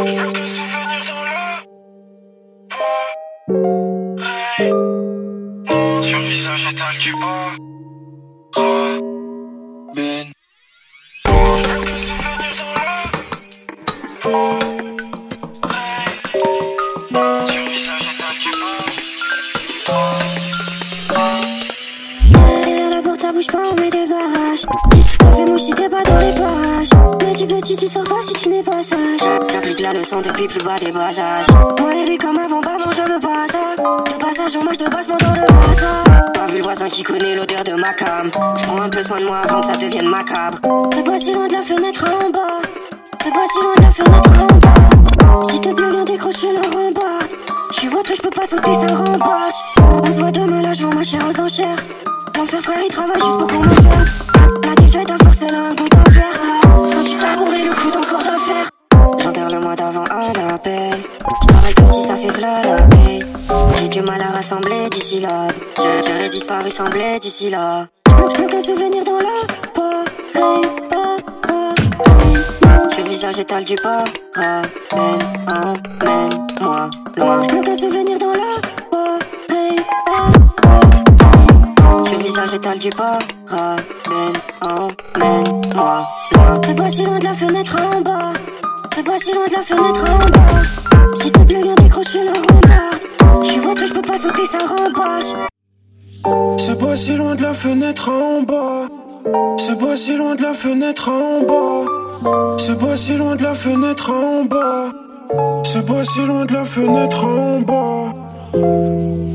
J'peux que souvenir dans le hey. Sur le visage étale du bas Ben j'peux que souvenir dans le hey. Sur le visage étale du bas derrière la porte ça bouge pas, on met des barrages. T'as fait mouche si t'es pas dans les parages. Petit, tu sors pas si tu n'es pas sage. J'applique la leçon depuis plus bas des bas âges. Moi et lui comme avant, pas bon, je veux pas ça. De passage, au match de passe pendant le hasard. Pas vu le voisin qui connaît l'odeur de ma cam. J'prends un peu soin de moi avant que ça devienne macabre. C'est pas si loin de la fenêtre en bas. C'est pas si loin de la fenêtre en bas. Si te plaît, viens décrocher le rempart. J'suis votre, j'peux pas sauter, ça rembarche. On se voit demain, là, j'vends ma chair aux enchères. L'enfer frère, il travaille juste pour qu'on m'enferme. La défaite a forcé là un goût d'enfer. Sans tu t'as bourré le coup d'encore d'affaire. J'enterre le mois d'avant à l'appel. J'travaille comme si ça fait v'là la paix. J'ai du mal à rassembler d'ici là. J'aurais disparu sans blé d'ici là. J'peux qu'un souvenir dans la pareil. Sur le visage étale du bas. Emmène-moi loin. J'peux qu'un souvenir dans la pareil. Sur le visage étale du bas. Emmène-moi loin. C'est pas si loin de la fenêtre en bas. C'est pas si loin de la fenêtre en bas. Si te plaît, viens décrocher le rempart. J'suis votre, j'peux pas sauter, ça rembarche. C'est pas si loin de la fenêtre en bas. C'est pas si loin de la fenêtre en bas. C'est pas si loin de la fenêtre en bas. C'est pas si loin de la fenêtre en bas.